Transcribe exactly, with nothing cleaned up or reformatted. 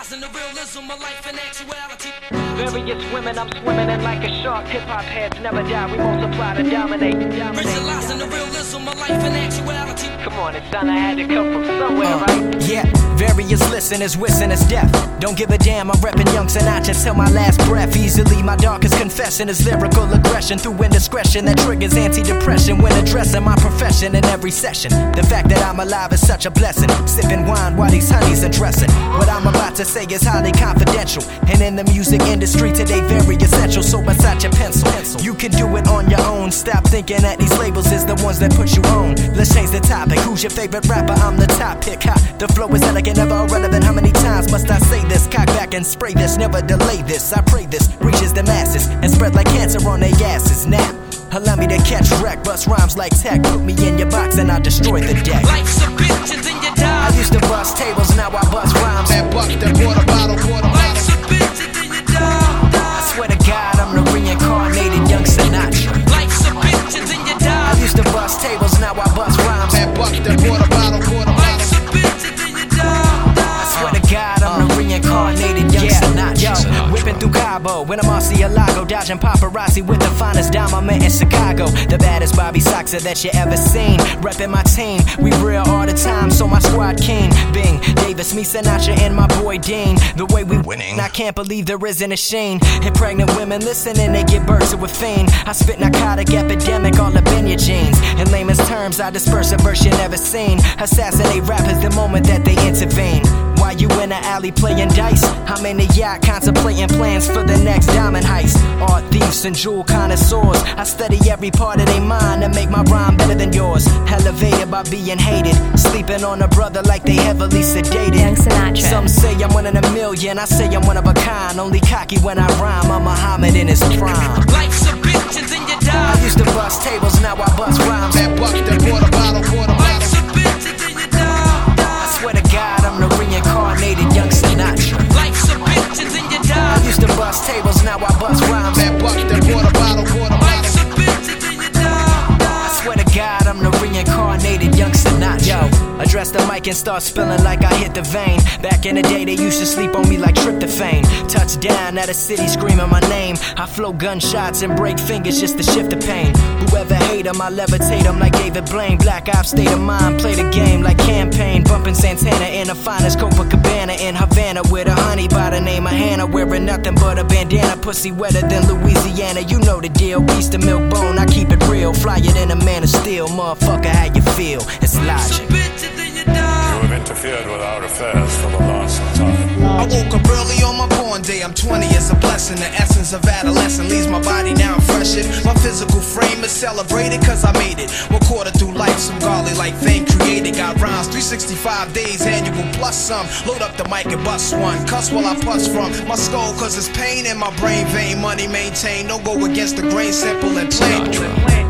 Visualizing the realism of life and actuality. Various women, I'm swimming in like a shark. Hip-hop heads never die, we multiply to dominate, dominate. Visualizing the realism of life and actuality. Come on, it's done, I had to come from somewhere, uh, right? Yeah, various listeners wishing us death. Don't give a damn, I'm reppin' Young Sinatra till my last breath. Easily, my darkest confession is lyrical aggression through indiscretion that triggers anti-depression when addressing my profession in every session. The fact that I'm alive is such a blessing. Sipping wine while these honeys undressing. What I'm about to say is highly confidential, and in the music industry today very essential. So beside your pencil, you can do it on your own. Stop thinking that these labels is the ones that put you on. Let's change the topic. Who's your favorite rapper? I'm the top pick. Ha, the flow is elegant, never irrelevant. How many times must I say this? Cock back and spray this, never delay this. I pray this reaches the masses and spread like cancer on their asses. Now allow me to catch wreck, bust rhymes like tech. Put me in your box and I'll destroy the deck. Life's a bitch and then you die. I used to bust tables, now I bust rhymes. That buck, that water bottle, water bottle. Life's a bitch and then you die. I swear to God, I'm the reincarnated Young Sinatra. Life's a bitch and then you die. I used to bust tables, now I bust rhymes. That buck, that water bottle, water bottle. Life's a bitch and then you die. I swear to God, I'm the reincarnated Young yeah. Sinatra. Yo, whipping through Cabo in a Murcielago, dodging paparazzi with the finest dime I'm in Chicago. The baddest Bobby Soxer that you ever seen. Reppin' my team, we real all the time, so my squad keen. Bing, Davis, me, Sinatra, and my boy Dean. The way we winning, I can't believe there isn't a shame. And pregnant women listening, they get birth to a fiend. I spit narcotic epidemic all up in your jeans. In layman's terms, I disperse a verse you never seen. Assassinate rappers the moment that they intervene. While you in the alley playing dice, I'm in the yacht contemplating plans for the next diamond heist. Art thieves and jewel connoisseurs, I study every part of their mind to make my rhyme better than yours. Elevated by being hated, sleeping on a brother like they heavily sedated. Young Sinatra. Some say I'm one in a million, I say I'm one of a kind. Only cocky when I rhyme, I'm Muhammad in his prime. Life's a bitch and then you die. I used to bust tables, now I bust rhymes. That buck, that water bottle, water Life's bottle. a bitch and then you die. I swear to God, I'm the reincarnated Young Sinatra. Life's a bitch and then you die. I used to bust tables, now I bust rhymes. That buck, that water bottle, water Life's bottle. a bitch and then you die. I swear to God, I'm the reincarnated Young Sinatra. Yo, address the mic and start spilling like I hit the vein. Back in the day, they used to sleep on me like tryptophan. Touchdown at a city screaming my name. I flow gunshots and break fingers just to shift the pain. Whoever hate them, I levitate them like David Blaine. Black ops state of mind, play the game like campaign. Bumping Santana in the finest Copacabana in Havana with a honey by the name of Hannah. Wearing nothing but a bandana, pussy wetter than Louisiana. You know the deal, piece to milk bone, I keep it real. Flyer than a man of steel, motherfucker, how you feel? It's logic. Bitch and then you die. You have interfered with our affairs for the last time. I woke up early on my born day. I'm twenty, it's a blessing. The essence of adolescence leaves my body now freshened. My physical frame is celebrated cause I made it. One quarter through life, some godly like thing created. Got rhymes, three sixty-five days, annual plus some. Load up the mic and bust one. Cuss while I puss from my skull cause it's pain in my brain vein. Money maintained, no go against the grain, simple and plain.